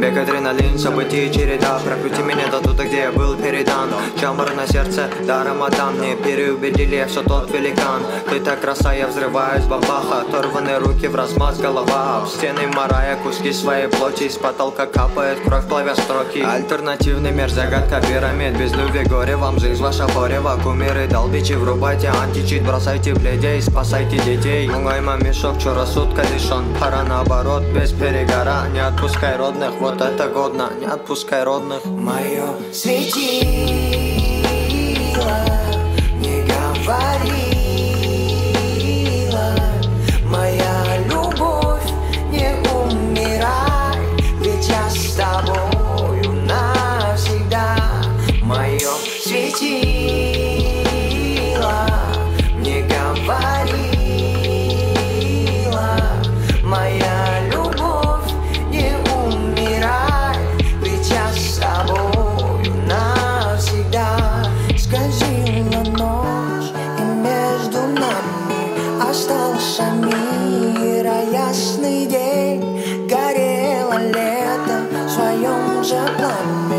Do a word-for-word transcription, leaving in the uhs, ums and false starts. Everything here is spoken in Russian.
Бег, адреналин, события, череда. Прокрути меня до туда, где я был передан. Чамбар на сердце, да рамадан. Не переубедили, я все тот великан. Ты так краса, я взрываюсь, бабаха. Оторванные руки в размаз, голова об стены марая. Куски своей плоти, из потолка капает кровь, плавя строки. Альтернативный мир, загадка пирамид. Без любви горе, вам жизнь ваша порева. Кумиры, долбичи, врубайте античит. Бросайте бледей, спасайте детей. Мугайма мешок, чё рассудка лишён. Пора наоборот, без перегора. Не отпускай родных, вот это годно. Не отпускай родных. Мое светило не говорила. Моя любовь, не умирай, ведь я с тобою навсегда. Мое светило не говорила. Моя любовь, не умирай, ведь я с тобою навсегда. Скользила ночь, и между нами остался мир, а ясный день горело лето в своем же пламени.